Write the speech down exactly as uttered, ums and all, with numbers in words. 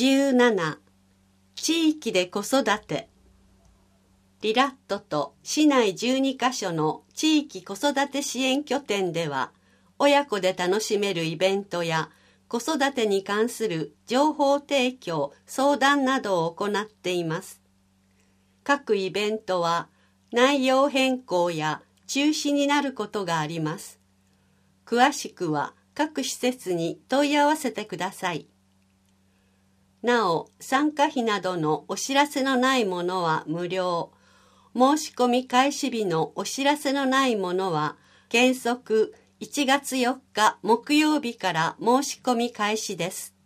じゅうなな、地域で子育て。リラットと市内じゅうにカ所の地域子育て支援拠点では、親子で楽しめるイベントや子育てに関する情報提供、相談などを行っています。各イベントは内容変更や中止になることがあります。詳しくは各施設に問い合わせてください。なお、参加費などのお知らせのないものは無料。申し込み開始日のお知らせのないものは原則いちがつよっか木曜日から申し込み開始です。